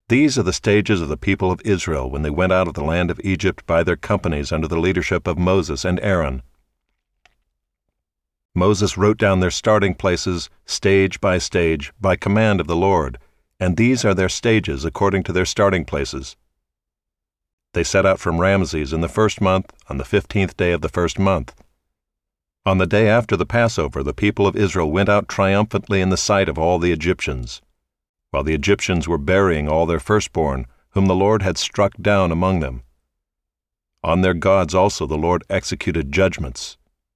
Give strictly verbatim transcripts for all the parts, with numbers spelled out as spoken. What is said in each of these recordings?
These are the stages of the people of Israel when they went out of the land of Egypt by their companies under the leadership of Moses and Aaron. Moses wrote down their starting places, stage by stage, by command of the Lord, and these are their stages according to their starting places. They set out from Ramses in the first month, on the fifteenth day of the first month. On the day after the Passover, the people of Israel went out triumphantly in the sight of all the Egyptians, while the Egyptians were burying all their firstborn, whom the Lord had struck down among them. On their gods also the Lord executed judgments.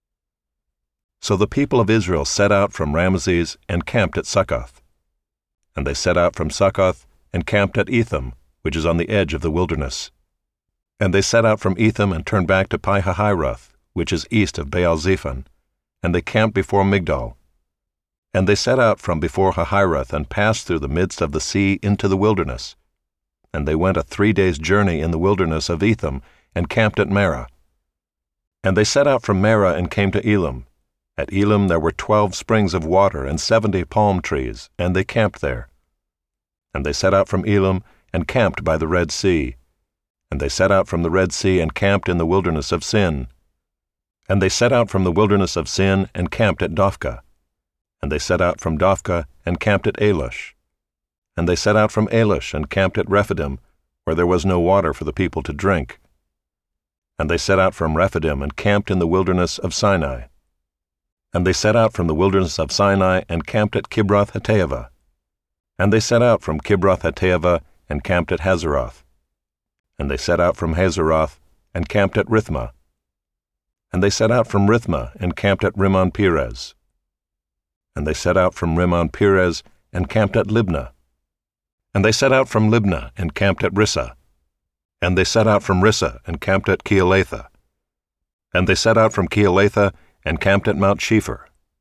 So the people of Israel set out from Ramses and camped at Succoth. And they set out from Succoth and camped at Etham, which is on the edge of the wilderness. And they set out from Etham and turned back to Pi-hahiroth, which is east of Baal-zephon, and they camped before Migdol. And they set out from before Hahiroth and passed through the midst of the sea into the wilderness. And they went a three days' journey in the wilderness of Etham and camped at Marah. And they set out from Marah and came to Elim. At Elim there were twelve springs of water and seventy palm trees, and they camped there. And they set out from Elim and camped by the Red Sea. And they set out from the Red Sea and camped in the wilderness of Sin. And they set out from the wilderness of Sin and camped at Dophkah. And they set out from Dophkah and camped at Alush. And they set out from Alush and camped at Rephidim, where there was no water for the people to drink. And they set out from Rephidim and camped in the wilderness of Sinai. And they set out from the wilderness of Sinai and camped at Kibroth-Hattaavah. And they set out from Kibroth-Hattaavah and camped at Hazeroth. And they set out from Hazeroth and camped at Rithmah. And they set out from Rithmah and camped at Rimmon-Perez. And they set out from Rimmon-Perez and camped at Libnah. And they set out from Libnah and camped at Rissah. And they set out from Rissah and camped at Keelatha. And they set out from Keelatha and camped at Mount Shepher.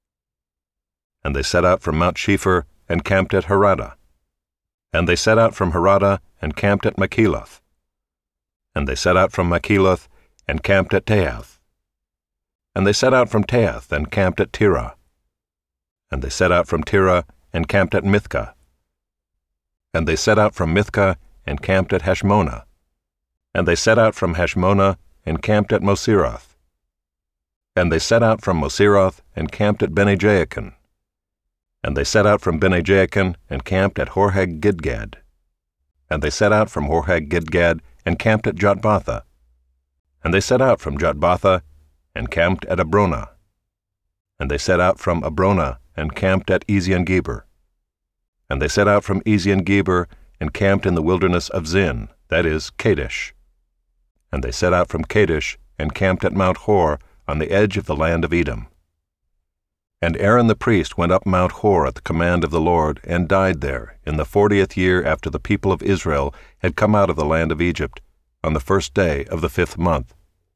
And they set out from Mount Shepher and camped at Harada. And they set out from Harada and camped at Makeloth. And they set out from Makeloth and camped at Tehath. And they set out from Tehath and camped at Tirah. And they set out from Tirah and camped at Mithkah. And they set out from Mithkah and camped at Heshmonah. And they set out from Heshmonah and camped at Moseroth. And they set out from Moseroth and camped at Bene-Jaakan. And they set out from Bene-Jaakan and camped at Horhag-Gidgad. And they set out from Horhag-Gidgad and camped at Jotbatha. And they set out from Jotbatha and camped at Abronah. And they set out from Abronah and camped at Ezion-Geber. And they set out from Ezion-Geber and camped in the wilderness of Zin, that is, Kadesh. And they set out from Kadesh and camped at Mount Hor on the edge of the land of Edom. And Aaron the priest went up Mount Hor at the command of the Lord, and died there, in the fortieth year after the people of Israel had come out of the land of Egypt, on the first day of the fifth month.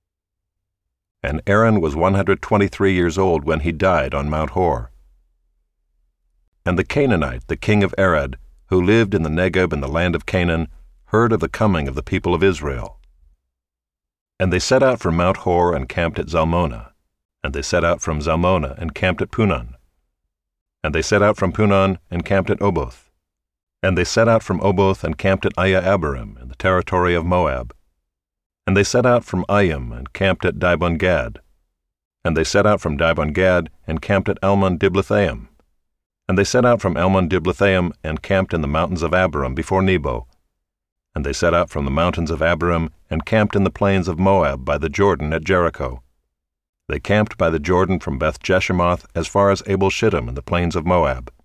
And Aaron was one hundred twenty-three years old when he died on Mount Hor. And the Canaanite, the king of Arad, who lived in the Negeb in the land of Canaan, heard of the coming of the people of Israel. And they set out from Mount Hor and camped at Zalmonah. And they set out from Zalmonah and camped at Punon. And they set out from Punon and camped at Oboth. And they set out from Oboth and camped at Aya-Abarim in the territory of Moab. And they set out from Ayim and camped at Dibon-Gad. And they set out from Dibon-Gad and camped at Almon-Diblathaim. And they set out from Almon-Diblathaim and camped in the mountains of Abarim before Nebo. And they set out from the mountains of Abarim and camped in the plains of Moab by the Jordan at Jericho. They camped by the Jordan from Beth-Jeshimoth as far as Abel-Shittim in the plains of Moab.